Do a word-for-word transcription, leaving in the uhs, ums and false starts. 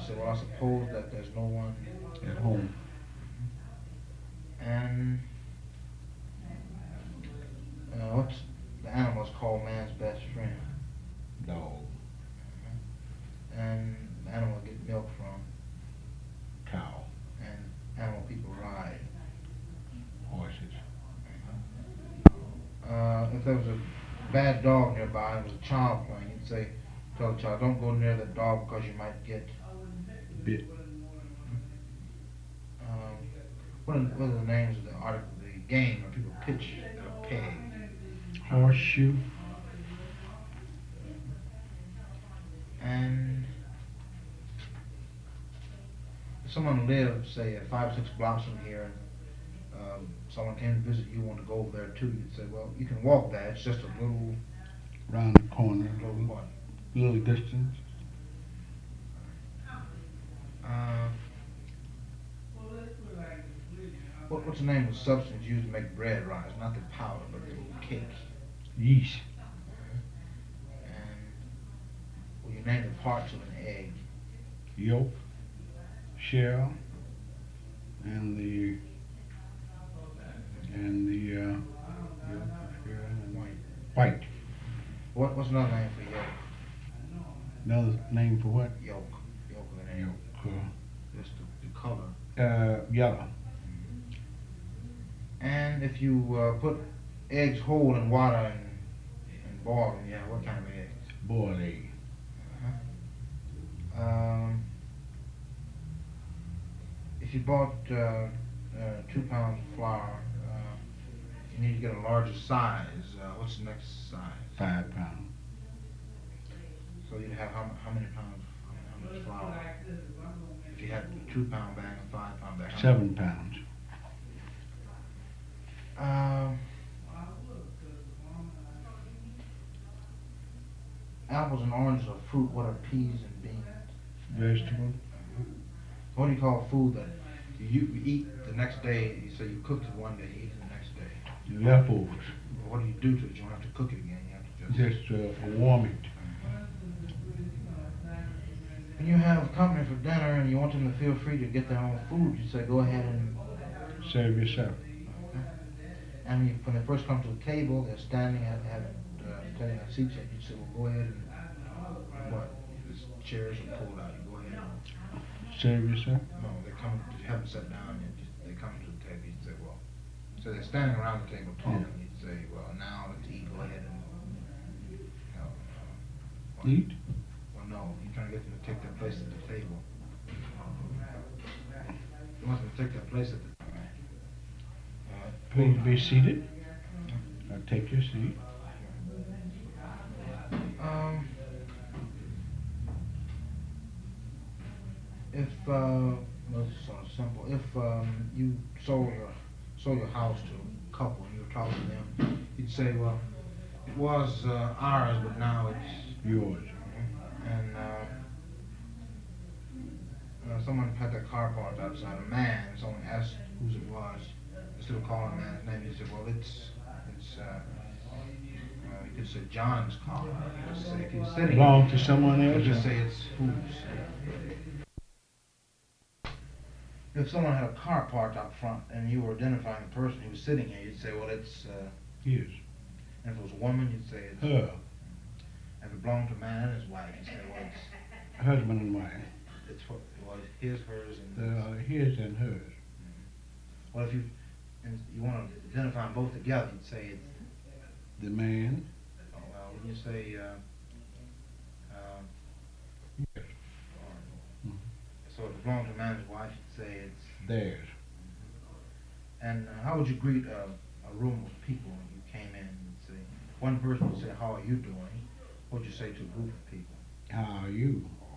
say, well, I suppose that there's no one at home. And uh, what's the animal's called man's best friend? Dog. And the animal get milk from? Cow. And animal people ride? Horses. Uh, if there was a bad dog nearby and there was a child playing, you'd say, tell the child, don't go near the dog because you might get bit. Um, what, are, what are the names of the art, the game where people pitch a peg? Horseshoe. And if someone lived, say, at five or six blocks from here, and um, someone came to visit you, want to go over there too, you'd say, well, you can walk that. It's just a little round the corner. Little what? Little distance. Uh, what, what's the name of the substance used to make bread rise? Not the powder, but the cake. Yeast. And will you name the parts of an egg? Yolk, shell, and the and the uh, yolk, shell, and white. White. What, what's another name for yolk? Another name for what? Yolk. Yolk of an egg. Yolk. Uh, Just the, the color. Uh, yellow. And if you uh, put eggs whole in water and, and boil them, yeah, what kind of eggs? Boiled egg. Uh-huh. Um, if you bought uh, uh, two pounds of flour, uh, you need to get a larger size. Uh, what's the next size? Five pounds. So you'd have how, how many pounds? How much flour? If you had a two pound bag and five pound bag. Seven pounds. Um, apples and oranges are fruit. What are peas and beans? Vegetable. What do you call food that you, you eat the next day? You say you cooked it one day, you eat it the next day. Leftovers. Well, what do you do to it? You don't have to cook it again. You have to just. Just uh, warm it. When you have company for dinner and you want them to feel free to get their own food, you say go ahead and serve yourself. And when, you, when they first come to the table, they're standing at, at uh, taking a seat. You say, well, go ahead and what? The chairs are pulled out. You go ahead and serve yourself. No, they come. You haven't sat down yet. They come to the table. You say, well, so they're standing around the table talking. Yeah. You say, well, now let's eat. Go ahead and you know, uh, well, eat. Well, no, you're trying to get them to take their place at the table. You want them to take their place at the table. Please be seated. Now take your seat. Um, if uh, well, it's sort of simple. If um, you sold your sold your house to a couple and you were talking to them, you'd say, well, it was uh, ours, but now it's yours. And uh, uh, someone had their car parked outside. A man. Someone asked whose it was. Instead of calling the man's name, he said, well, it's, it's, uh, uh, you could say John's car. You could say, if he's sitting belong to someone else. You could just say it's whose. If someone had a car parked out front and you were identifying the person who was sitting here, you'd say, well, it's, uh, his. And if it was a woman, you'd say it's her. If it belonged to a man and his wife, you'd say, well, it's husband and wife. It's what, well, his, hers, and uh, his and hers. Mm-hmm. Well, if you and you want to identify them both together, you'd say it's the man. Oh, well, when you say uh, uh, yes. or, mm-hmm. So if it belongs to a man and his wife, you'd say it's theirs. Mm-hmm. And uh, how would you greet a, a room of people when you came in? You'd say one person would say, "How are you doing?" What would you say to a group of people? How are you?